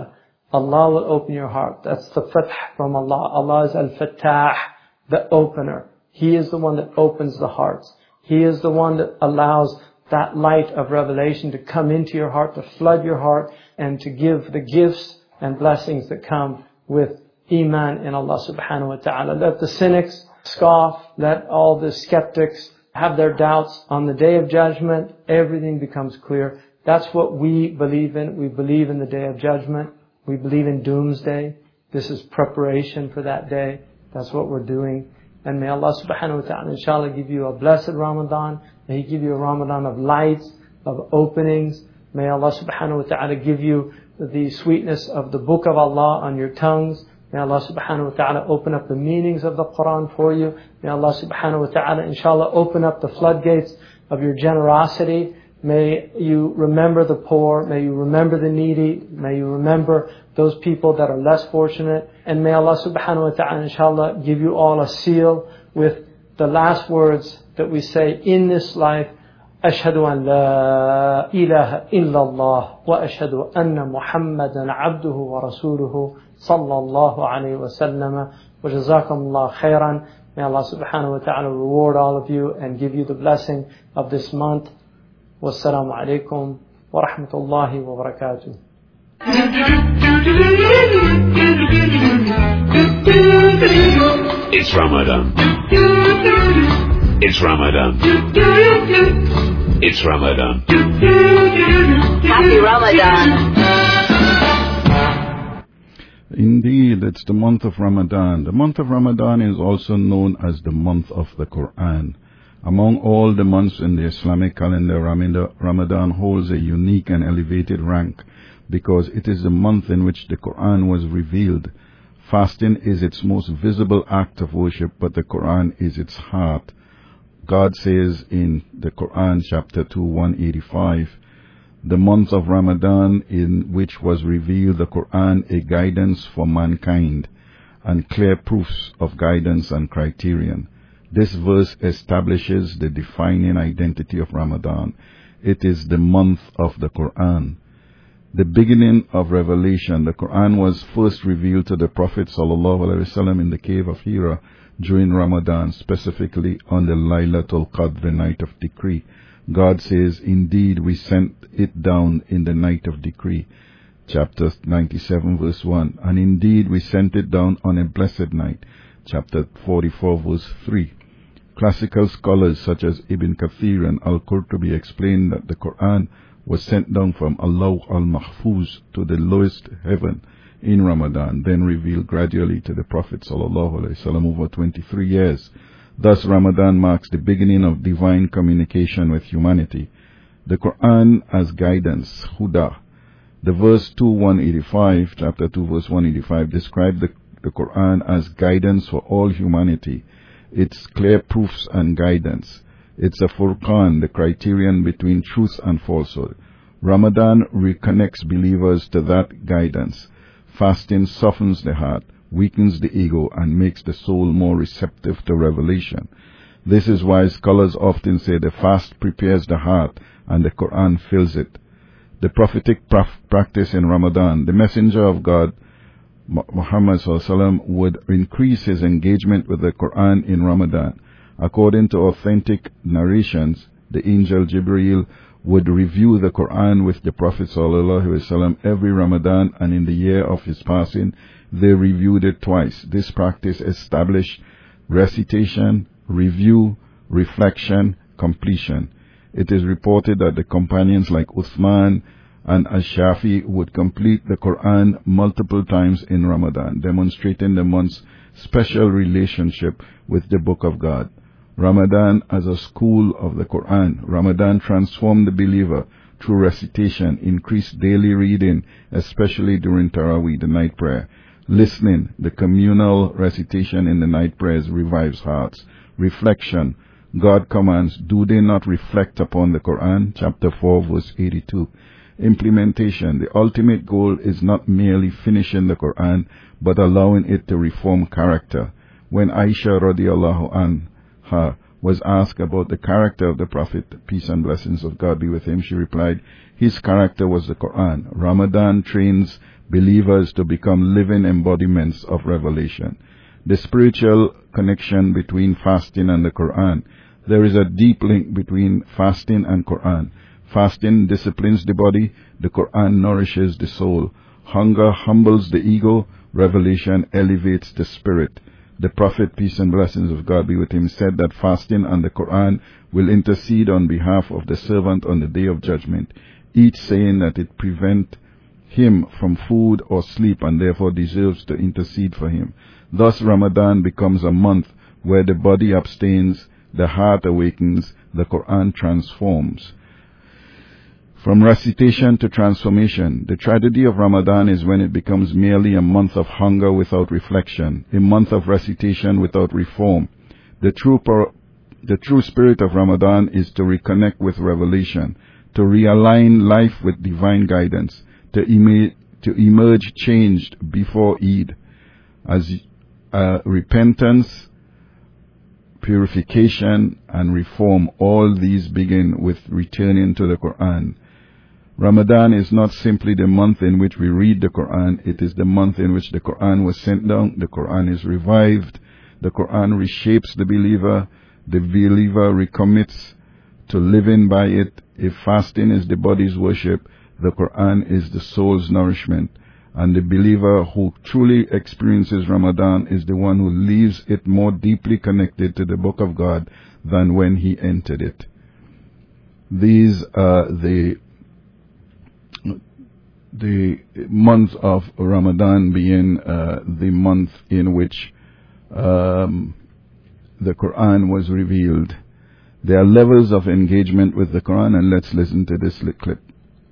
Allah will open your heart. That's the fath from Allah. Allah is Al-Fattah, the opener. He is the one that opens the hearts. He is the one that allows that light of revelation to come into your heart, to flood your heart, and to give the gifts and blessings that come with Iman in Allah subhanahu wa ta'ala. Let the cynics scoff, let all the skeptics have their doubts. On the Day of Judgment, everything becomes clear. That's what we believe in. We believe in the Day of Judgment. We believe in Doomsday. This is preparation for that day. That's what we're doing. And may Allah subhanahu wa ta'ala inshallah give you a blessed Ramadan. May He give you a Ramadan of lights, of openings. May Allah subhanahu wa ta'ala give you the sweetness of the book of Allah on your tongues. May Allah subhanahu wa ta'ala open up the meanings of the Quran for you. May Allah subhanahu wa ta'ala inshallah open up the floodgates of your generosity. May you remember the poor. May you remember the needy. May you remember those people that are less fortunate. And may Allah subhanahu wa ta'ala inshallah give you all a seal with the last words that we say in this life. أشهد أن لا إله إلا الله وأشهد أن محمدا عبده ورسوله صلى الله عليه وسلم وجزاكم الله خيرا. May Allah subhanahu wa ta'ala reward all of you and give you the blessing of this month. Wassalamu alaikum wa rahmatullahi wa barakatuh. It's Ramadan. It's Ramadan. It's Ramadan. Happy Ramadan. Indeed, it's the month of Ramadan. The month of Ramadan is also known as the month of the Quran. Among all the months in the Islamic calendar, Ramadan holds a unique and elevated rank because it is the month in which the Quran was revealed. Fasting is its most visible act of worship, but the Quran is its heart. God says in the Quran, chapter 2, 185, the month of Ramadan in which was revealed the Quran, a guidance for mankind and clear proofs of guidance and criterion. This verse establishes the defining identity of Ramadan. It is the month of the Quran. The beginning of revelation, the Quran was first revealed to the Prophet ﷺ in the cave of Hira during Ramadan, specifically on the Laylatul Qadr, night of decree. God says, indeed we sent it down in the night of decree. Chapter 97 verse 1. And indeed we sent it down on a blessed night. Chapter 44 verse 3. Classical scholars such as Ibn Kathir and Al-Qurtubi explain that the Quran was sent down from Allah al-Mahfuz to the lowest heaven in Ramadan, then revealed gradually to the Prophet ﷺ over 23 years. Thus Ramadan marks the beginning of divine communication with humanity. The Quran as guidance, Huda. The verse 2:185, chapter 2 verse 185, describes the Quran as guidance for all humanity. Its clear proofs and guidance. It's a Furqan, the criterion between truth and falsehood. Ramadan reconnects believers to that guidance. Fasting softens the heart, weakens the ego, and makes the soul more receptive to revelation. This is why scholars often say the fast prepares the heart and the Quran fills it. The prophetic practice in Ramadan, the messenger of God, Muhammad ﷺ, would increase his engagement with the Quran in Ramadan. According to authentic narrations, the angel Jibreel would review the Quran with the Prophet ﷺ every Ramadan, and in the year of his passing, they reviewed it twice. This practice established recitation, review, reflection, completion. It is reported that the companions like Uthman and Ash-Shafi would complete the Quran multiple times in Ramadan, demonstrating the month's special relationship with the Book of God. Ramadan as a school of the Quran. Ramadan transformed the believer through recitation, increased daily reading, especially during Taraweeh, the night prayer. Listening, the communal recitation in the night prayers revives hearts. Reflection, God commands, do they not reflect upon the Quran? Chapter 4, verse 82. Implementation, the ultimate goal is not merely finishing the Quran, but allowing it to reform character. When Aisha radiallahu anha was asked about the character of the Prophet, peace and blessings of God be with him, she replied, his character was the Quran. Ramadan trains believers to become living embodiments of revelation. The spiritual connection between fasting and the Quran. There is a deep link between fasting and Quran. Fasting disciplines the body, the Quran nourishes the soul. Hunger humbles the ego, revelation elevates the spirit. The Prophet, peace and blessings of God be with him, said that fasting and the Quran will intercede on behalf of the servant on the day of judgment, each saying that it prevent him from food or sleep and therefore deserves to intercede for him. Thus Ramadan becomes a month where the body abstains, the heart awakens, the Quran transforms. From recitation to transformation, the tragedy of Ramadan is when it becomes merely a month of hunger without reflection, a month of recitation without reform. The true spirit of Ramadan is to reconnect with revelation, to realign life with divine guidance, to emerge changed before Eid, as repentance, purification, and reform. All these begin with returning to the Quran. Ramadan is not simply the month in which we read the Quran, it is the month in which the Quran was sent down, the Quran is revived, the Quran reshapes the believer recommits to living by it. If fasting is the body's worship, the Quran is the soul's nourishment, and the believer who truly experiences Ramadan is the one who leaves it more deeply connected to the Book of God than when he entered it. These are the month of Ramadan being the month in which the Quran was revealed. There are levels of engagement with the Quran, and let's listen to this clip.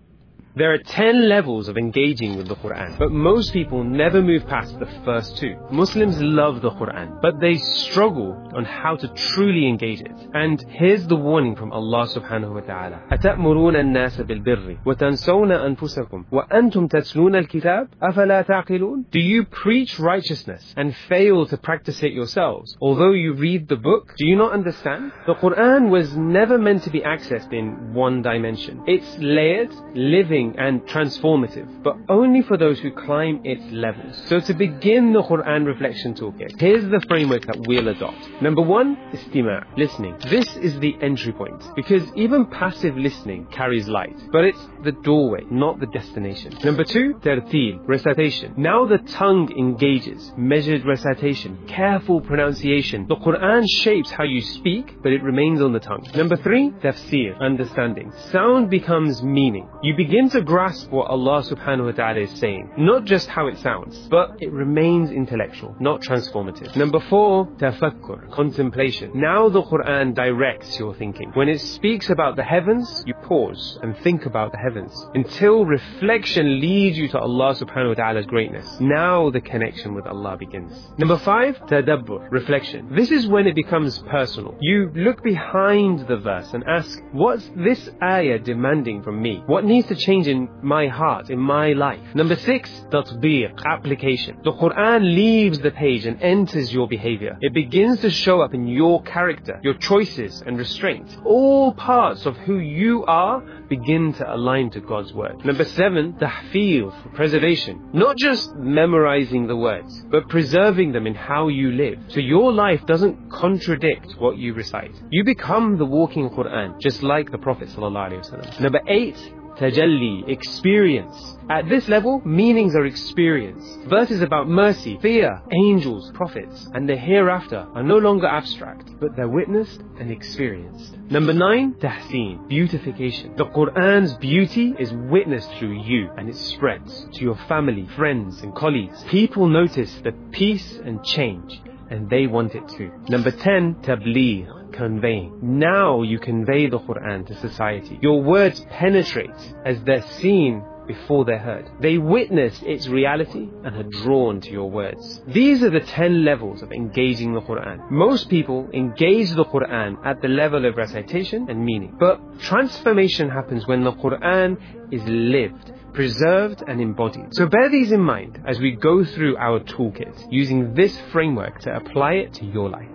There are 10 levels of engaging with the Quran, but most people never move past the first 2. Muslims love the Quran, but they struggle on how to truly engage it. And here's the warning from Allah subhanahu wa ta'ala. أَتَأْمُرُونَ النَّاسَ بِالْبِرِّ وَتَنْسَوْنَ أَنفُسَكُمْ وَأَنْتُمْ تَتْلُونَ الْكِتَابَ أَفَلَا تَعْقِلُونَ? Do you preach righteousness and fail to practice it yourselves, although you read the book? Do you not understand? The Quran was never meant to be accessed in one dimension. It's layered, living, and transformative, but only for those who climb its levels. So to begin the Quran reflection toolkit, here's the framework that we'll adopt. Number 1, istima', listening. This is the entry point, because even passive listening carries light, but it's the doorway, not the destination. Number 2, tartil, recitation. Now the tongue engages, measured recitation, careful pronunciation. The Quran shapes how you speak, but it remains on the tongue. Number 3, tafsir, understanding. Sound becomes meaning. You begin to grasp what Allah subhanahu wa ta'ala is saying, not just how it sounds, but it remains intellectual, not transformative. Number 4, tafakkur, contemplation. Now the Quran directs your thinking. When it speaks about the heavens, you pause and think about the heavens until reflection leads you to Allah subhanahu wa ta'ala's greatness. Now the connection with Allah begins. Number 5, tadabbur, reflection. This is when it becomes personal. You look behind the verse and ask, what's this ayah demanding from me? What needs to change in my heart, in my life? Number 6, tatbiq, application. The Quran leaves the page and enters your behavior. It begins to show up in your character, your choices and restraints. All parts of who you are begin to align to God's word. Number 7, tahfidh, preservation. Not just memorizing the words, but preserving them in how you live, so your life doesn't contradict what you recite. You become the walking Quran, just like the Prophet ﷺ. Number 8, tajalli, experience. At this level, meanings are experienced. Verses about mercy, fear, angels, prophets, and the hereafter are no longer abstract, but they're witnessed and experienced. Number 9, tahseen, beautification. The Quran's beauty is witnessed through you, and it spreads to your family, friends, and colleagues. People notice the peace and change, and they want it too. Number 10, tabligh, conveying. Now you convey the Quran to society. Your words penetrate as they're seen before they're heard. They witness its reality and are drawn to your words. These are the 10 levels of engaging the Quran. Most people engage the Quran at the level of recitation and meaning. But transformation happens when the Quran is lived, preserved and embodied. So bear these in mind as we go through our toolkit, using this framework to apply it to your life.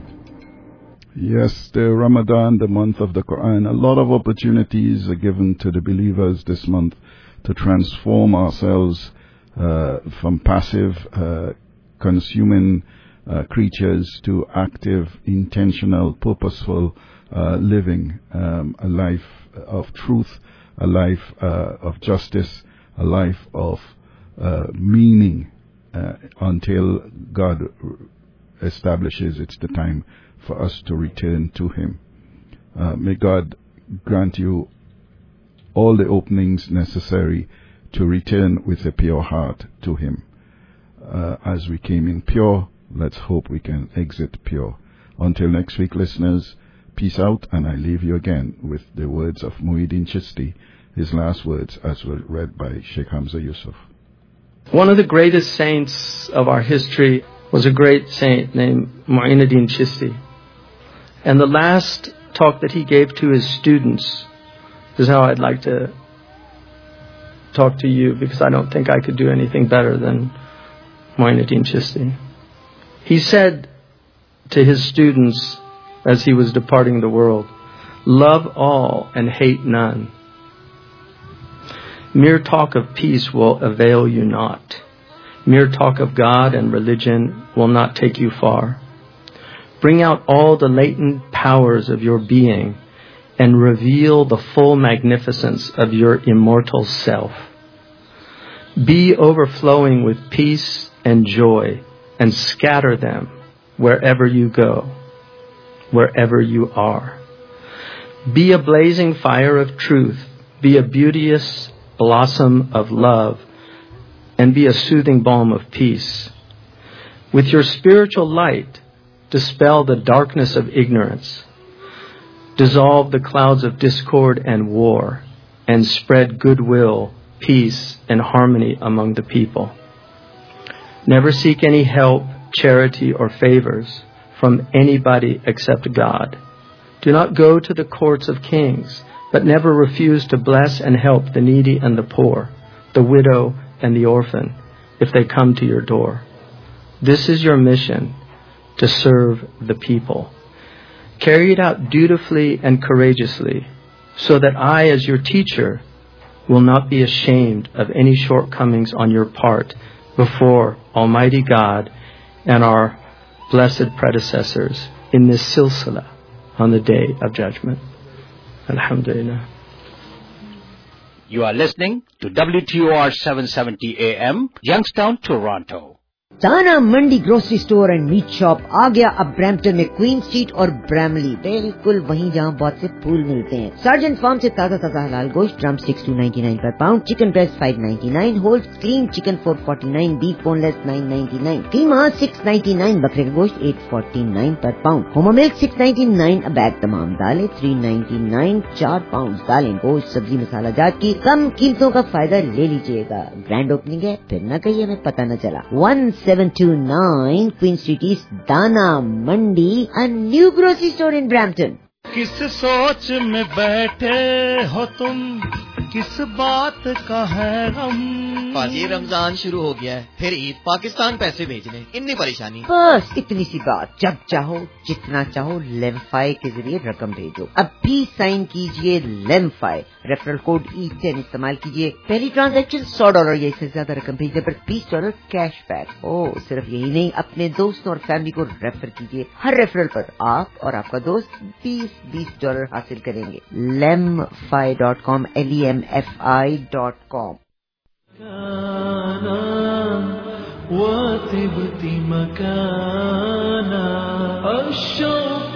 Yes, the Ramadan, the month of the Quran, a lot of opportunities are given to the believers this month to transform ourselves from passive consuming creatures to active, intentional, purposeful living, a life of truth, a life of justice, a life of meaning until God establishes it's the time for us to return to Him. May God grant you all the openings necessary to return with a pure heart to Him. As we came in pure, let's hope we can exit pure. Until next week, listeners, peace out, and I leave you again with the words of Muhyiddin Chishti, his last words as were read by Sheikh Hamza Yusuf. One of the greatest saints of our history was a great saint named Muhyiddin Chishti. And the last talk that he gave to his students is how I'd like to talk to you, because I don't think I could do anything better than Muhyiddin Chishti. He said to his students as he was departing the world, "Love all and hate none. Mere talk of peace will avail you not. Mere talk of God and religion will not take you far. Bring out all the latent powers of your being and reveal the full magnificence of your immortal self. Be overflowing with peace and joy and scatter them wherever you go, wherever you are. Be a blazing fire of truth. Be a beauteous blossom of love, and be a soothing balm of peace. With your spiritual light, dispel the darkness of ignorance. Dissolve the clouds of discord and war, and spread goodwill, peace, and harmony among the people. Never seek any help, charity, or favors from anybody except God. Do not go to the courts of kings, but never refuse to bless and help the needy and the poor, the widow and the orphan, if they come to your door. This is your mission, to serve the people. Carry it out dutifully and courageously, so that I, as your teacher, will not be ashamed of any shortcomings on your part before Almighty God and our blessed predecessors in this silsila on the Day of Judgment. Alhamdulillah. You are listening to WTOR 770 AM, Youngstown, Toronto. Dana Mandi grocery store and meat shop आ गया अब Brampton में queen street और Bramalea, बिल्कुल वहीं जहां बहुत से फूल मिलते हैं। सर्जेंट फार्म से ताजा ताजा हलाल गोश्त, drum sticks $2.99 per pound, chicken breast $5.99, whole clean chicken $4.49, beef boneless $9.99, keema $6.99, बकरे का गोश्त $8.49 per pound, homo milk $6.99 a bag, तमाम दालें $3.99 4 पाउंड दालें, गोश्त, सब्जी, मसाला जात की कम कीमतों का फायदा ले लीजिएगा। ग्रैंड ओपनिंग है, फिर न कहिए हमें पता न चला। 1729 Queen Street East, Dana Mandi, a new grocery store in Brampton. किस सोच में बैठे हो तुम, किस बात का है गम। पाजी रमजान शुरू हो गया है, फिर ईद, पाकिस्तान पैसे भेजने, इतनी परेशानी। बस इतनी सी बात, जब चाहो जितना चाहो लेमफाई के जरिए रकम भेजो। अब भी साइन कीजिए लेमफाई, रेफरल कोड E10 इस्तेमाल कीजिए। पहली ट्रांजैक्शन $100 या इससे ज्यादा रकम भेजने पर $20 कैश बैक। ओ सिर्फ यही नहीं, अपने दोस्तों और फैमिली को रेफर कीजिए। हर रेफरल पर आप और आपका दोस्त $20 हासिल करेंगे। lemfi.com lemfi.com وطبت مكانا الشوق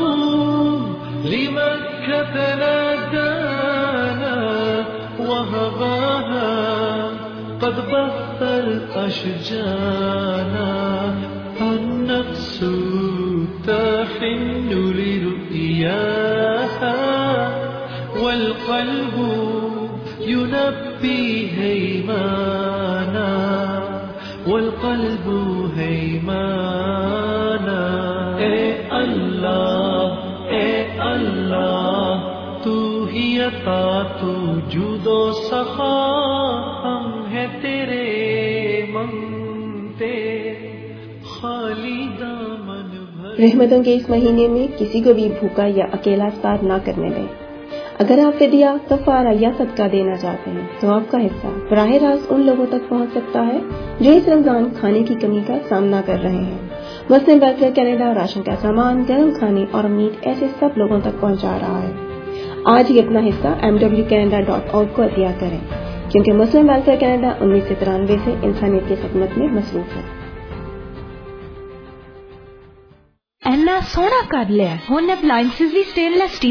لمكة نادانا وهواها قد بثت أشجانا النفس تحن لرؤياها والقلب ينبي هيمانا والقلب هيمانا اے اللہ تو ہی عطا تو جود و سخا ہم ہیں تیرے منگتے خالی دامن بھر। रहमतों के इस महीने में किसी को भी भूखा या अकेला इफ्तार ना करने दें। अगर आप फिदिया, कफारा या सदका देना चाहते हैं तो आपका हिस्सा बराह रास्त उन लोगों तक पहुंच सकता है जो इस रमजान खाने की कमी का सामना कर रहे हैं। मुस्लिम वेलफेयर कनाडा राशन का सामान, गर्म खाने और मीट ऐसे सब लोगों तक पहुंचा रहा है। आज ही अपना हिस्सा mwcanada.org को अतिया करें, क्योंकि मुस्लिम वेलफेयर कनाडा 1993 से इंसानियत की खिदमत में मसरूफ है। एना सोना कर लिया हुन अप्लायंसेस भी स्टेनलेस